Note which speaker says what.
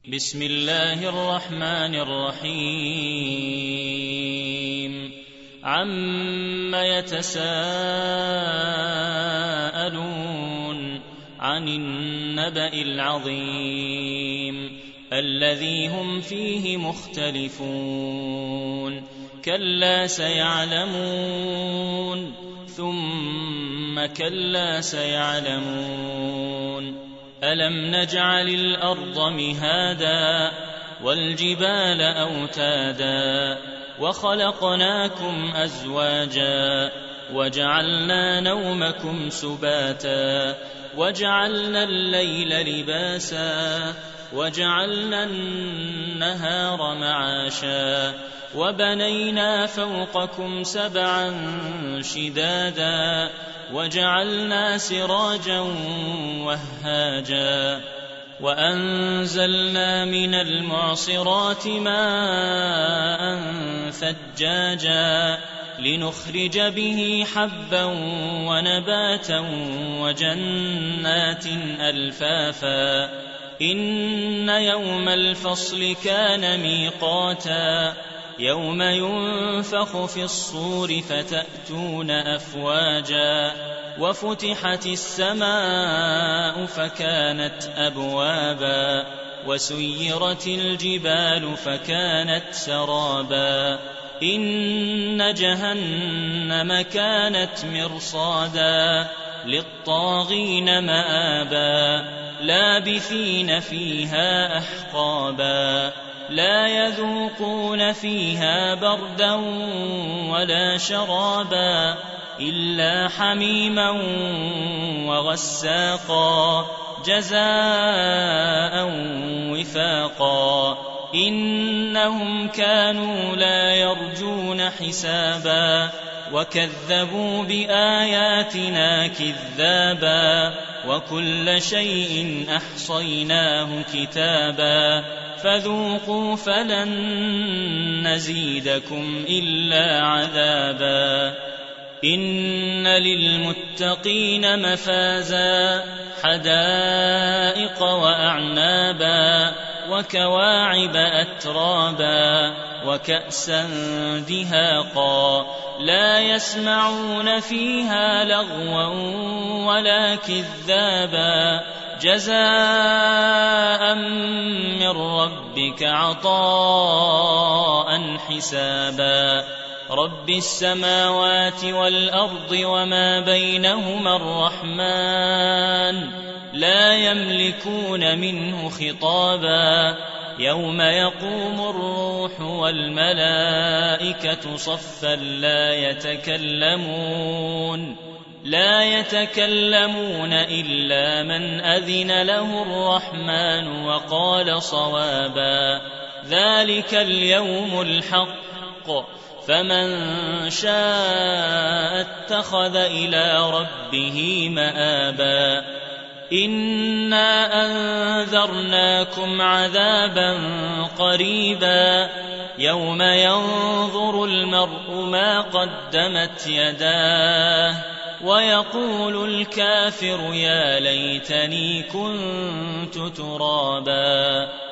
Speaker 1: بسم الله الرحمن الرحيم عم يتساءلون عن النبأ العظيم الذي هم فيه مختلفون كلا سيعلمون ثم كلا سيعلمون ألم نجعل الأرض مهادا والجبال أوتادا وخلقناكم أزواجا وجعلنا نومكم سباتا وجعلنا الليل لباسا وجعلنا النهار معاشا وبنينا فوقكم سبعا شدادا وجعلنا سراجا وهاجا وأنزلنا من المعصرات ماء ثجاجا لنخرج به حبا ونباتا وجنات ألفافا إن يوم الفصل كان ميقاتا يوم ينفخ في الصور فتأتون أفواجا وفتحت السماء فكانت أبوابا وسيرت الجبال فكانت سرابا إن جهنم كانت مرصادا للطاغين مآبا لابثين فيها أحقابا لا يذوقون فيها بردا ولا شرابا إلا حميما وغساقا جزاء وفاقا إنهم كانوا لا يرجون حسابا وكذبوا بآياتنا كذابا وكل شيء أحصيناه كتابا فذوقوا فلن نزيدكم إلا عذابا إن للمتقين مفازا حدائق وأعنابا وكواعب أترابا وكأسا دهاقا لا يسمعون فيها لغوا ولا كذابا جزاء من ربك عطاء حسابا رب السماوات والأرض وما بينهما الرحمن لا يملكون منه خطابا يوم يقوم الروح والملائكة صفا لا يتكلمون إلا من أذن له الرحمن وقال صوابا ذلك اليوم الحق فمن شاء اتخذ إلى ربه مآبا إنا أنذرناكم عذابا قريبا يوم ينظر المرء ما قدمت يداه ويقول الكافر يا ليتني كنت ترابا.